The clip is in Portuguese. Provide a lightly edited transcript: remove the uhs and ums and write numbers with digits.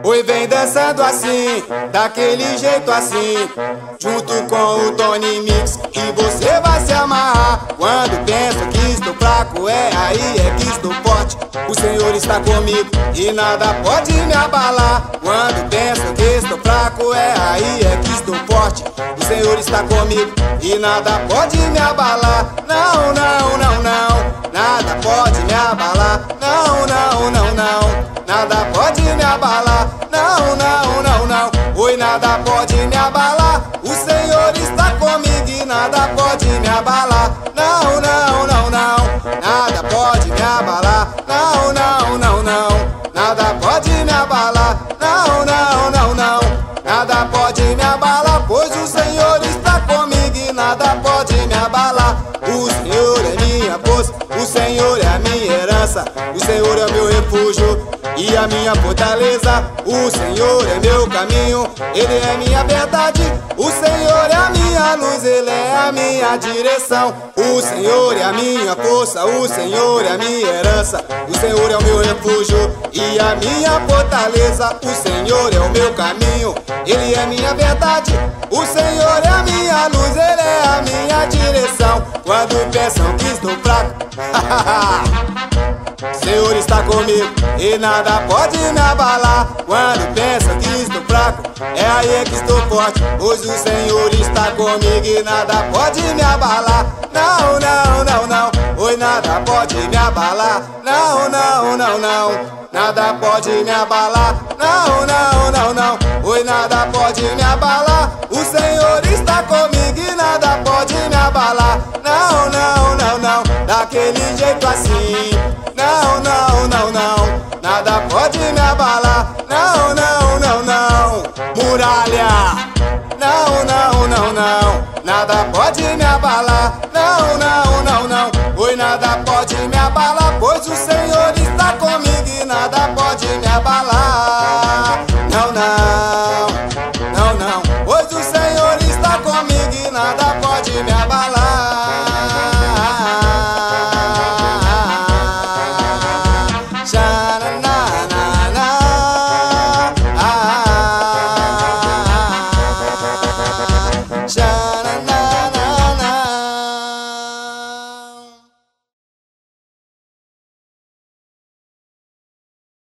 Oi, vem dançando assim, daquele jeito assim, junto com o Tony Mix, que você vai se amarrar. Quando pensa que estou fraco, aí que estou forte. O Senhor está comigo e nada pode me abalar. Quando pensa que estou fraco, aí que estou forte. O Senhor está comigo e nada pode me abalar. Não, não, não, não, nada pode me abalar. Não, não, não, não, nada pode me abalar. Não, não, não, não, oi, nada pode me abalar. O Senhor está comigo e nada pode me abalar. Não, não, não, não, nada pode me abalar. Não, não, não, não, nada pode me abalar. Não, não, não, não, nada pode me abalar, pois o Senhor está comigo e nada pode me abalar. O Senhor é minha força, o Senhor é a minha herança, o Senhor é o meu refúgio e a minha fortaleza. O Senhor é meu caminho, Ele é minha verdade. O Senhor é a minha luz, Ele é a minha direção. O Senhor é a minha força, o Senhor é a minha herança, o Senhor é o meu refúgio e a minha fortaleza. O Senhor é o meu caminho, Ele é minha verdade. O Senhor é a minha luz, Ele é a minha direção. Quando pensam que estou fraco, o Senhor está comigo e nada pode me abalar. Quando pensa que estou fraco, aí que estou forte, pois o Senhor está comigo e nada pode me abalar. Não, não, não, não, oi, nada pode me abalar. Não, não, não, não, nada pode me abalar. Não, não, não, não, oi, nada pode me abalar. O Senhor está comigo e nada pode me abalar. Não, não, não, não, daquele jeito assim. Não, não, não, não, nada pode me abalar. Não, não, não, não, muralha. Não, não, não, não, nada pode me abalar. Não, não, não, não, oi, nada pode me abalar, pois o Senhor está comigo e nada pode me abalar. Não, não, não, não, pois o Senhor está comigo e nada pode me abalar.